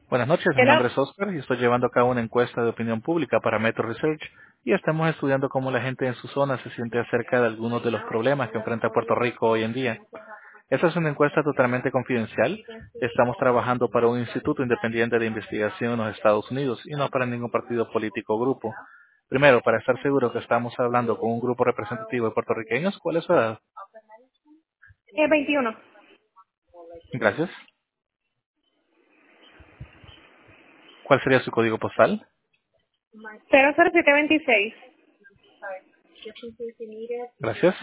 Buenas noches, mi Hello. nombre es Oscar y estoy llevando a cabo una encuesta de opinión pública para Metro Research y estamos estudiando cómo la gente en su zona se siente acerca de algunos de los problemas que enfrenta Puerto Rico hoy en día. Esta es una encuesta totalmente confidencial. Estamos trabajando para un instituto independiente de investigación en los Estados Unidos y no para ningún partido político o grupo. Primero, para estar seguro que estamos hablando con un grupo representativo de puertorriqueños, ¿cuál es su edad? 21. Gracias. ¿Cuál sería su código postal? 00726. Gracias.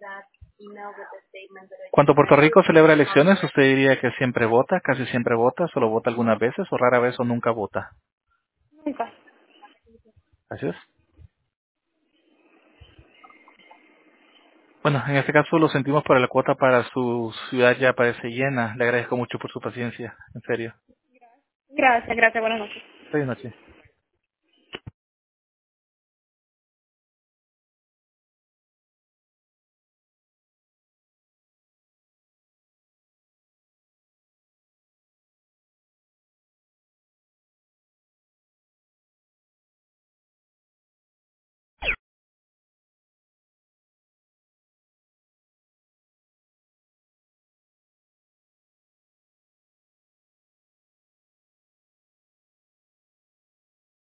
Cuando Puerto Rico celebra elecciones, ¿usted diría que siempre vota, casi siempre vota, solo vota algunas veces o rara vez o nunca vota? Nunca. Gracias. Bueno, en este caso lo sentimos, pero la cuota para su ciudad ya parece llena. Le agradezco mucho por su paciencia, en serio. Gracias, buenas noches. Feliz noche.